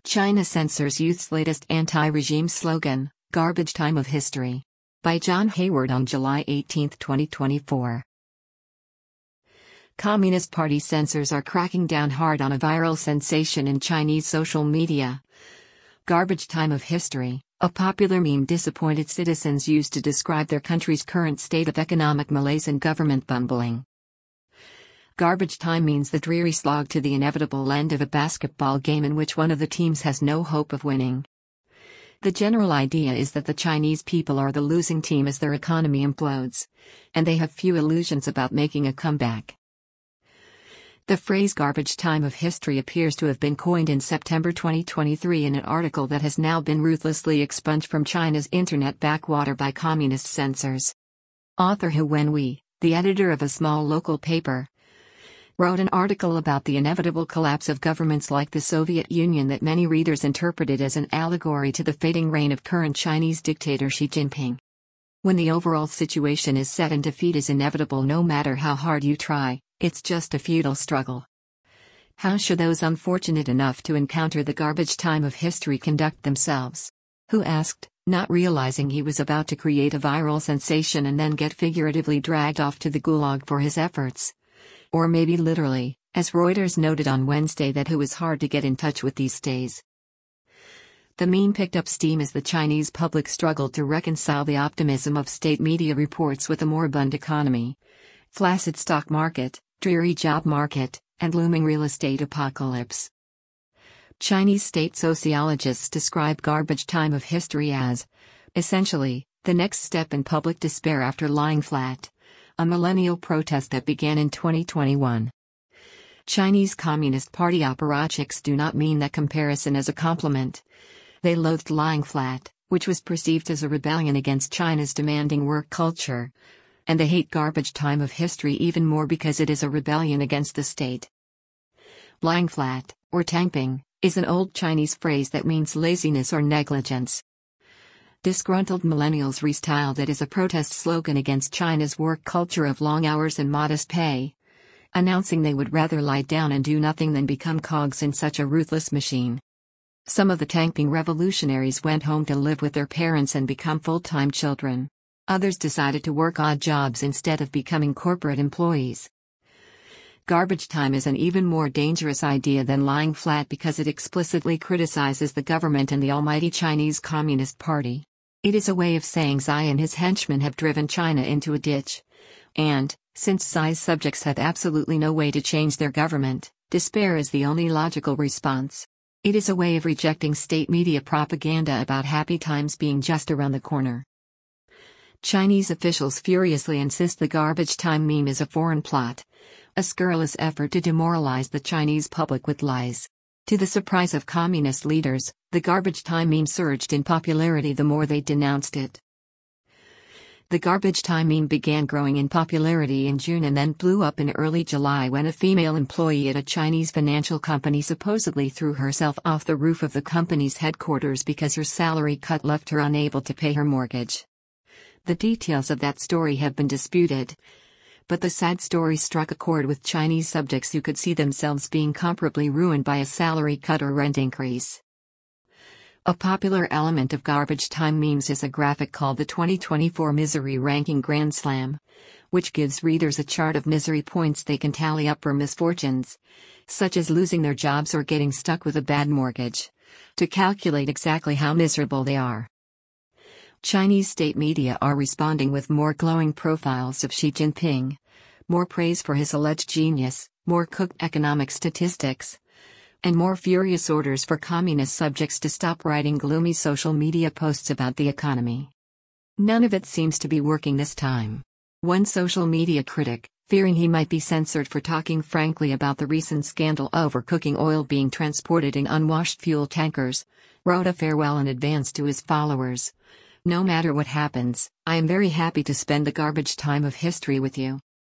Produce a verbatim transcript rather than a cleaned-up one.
China censors youth's latest anti-regime slogan, Garbage Time of History. By John Hayward on July eighteenth, twenty twenty-four. Communist Party censors are cracking down hard on a viral sensation in Chinese social media. Garbage Time of History, a popular meme disappointed citizens use to describe their country's current state of economic malaise and government bumbling. Garbage time means the dreary slog to the inevitable end of a basketball game in which one of the teams has no hope of winning. The general idea is that the Chinese people are the losing team as their economy implodes, and they have few illusions about making a comeback. The phrase garbage time of history appears to have been coined in September twenty twenty-three in an article that has now been ruthlessly expunged from China's internet backwater by communist censors. Author Hu Wenwei, the editor of a small local paper, wrote an article about the inevitable collapse of governments like the Soviet Union that many readers interpreted as an allegory to the fading reign of current Chinese dictator Xi Jinping. When the overall situation is set and defeat is inevitable no matter how hard you try, it's just a futile struggle. How should those unfortunate enough to encounter the garbage time of history conduct themselves? Hu asked, not realizing he was about to create a viral sensation and then get figuratively dragged off to the gulag for his efforts. Or maybe literally, as Reuters noted on Wednesday that Hu is hard to get in touch with these days. The meme picked up steam as the Chinese public struggled to reconcile the optimism of state media reports with a moribund economy, flaccid stock market, dreary job market, and looming real estate apocalypse. Chinese state sociologists describe garbage time of history as, essentially, the next step in public despair after lying flat. A millennial protest that began in twenty twenty-one. Chinese Communist Party apparatchiks do not mean that comparison as a compliment. They loathed lying flat, which was perceived as a rebellion against China's demanding work culture. And they hate garbage time of history even more because it is a rebellion against the state. Lying flat, or tamping, is an old Chinese phrase that means laziness or negligence. Disgruntled millennials restyled it as a protest slogan against China's work culture of long hours and modest pay, announcing they would rather lie down and do nothing than become cogs in such a ruthless machine. Some of the tamping revolutionaries went home to live with their parents and become full-time children. Others decided to work odd jobs instead of becoming corporate employees. Garbage time is an even more dangerous idea than lying flat because it explicitly criticizes the government and the almighty Chinese Communist Party. It is a way of saying Xi and his henchmen have driven China into a ditch. And, since Xi's subjects have absolutely no way to change their government, despair is the only logical response. It is a way of rejecting state media propaganda about happy times being just around the corner. Chinese officials furiously insist the garbage time meme is a foreign plot, a scurrilous effort to demoralize the Chinese public with lies. To the surprise of communist leaders, the garbage time meme surged in popularity the more they denounced it. The garbage time meme began growing in popularity in June and then blew up in early July when a female employee at a Chinese financial company supposedly threw herself off the roof of the company's headquarters because her salary cut left her unable to pay her mortgage. The details of that story have been disputed, but the sad story struck a chord with Chinese subjects who could see themselves being comparably ruined by a salary cut or rent increase. A popular element of garbage time memes is a graphic called the twenty twenty-four Misery Ranking Grand Slam, which gives readers a chart of misery points they can tally up for misfortunes, such as losing their jobs or getting stuck with a bad mortgage, to calculate exactly how miserable they are. Chinese state media are responding with more glowing profiles of Xi Jinping, more praise for his alleged genius, more cooked economic statistics, and more furious orders for communist subjects to stop writing gloomy social media posts about the economy. None of it seems to be working this time. One social media critic, fearing he might be censored for talking frankly about the recent scandal over cooking oil being transported in unwashed fuel tankers, wrote a farewell in advance to his followers. No matter what happens, I am very happy to spend the garbage time of history with you.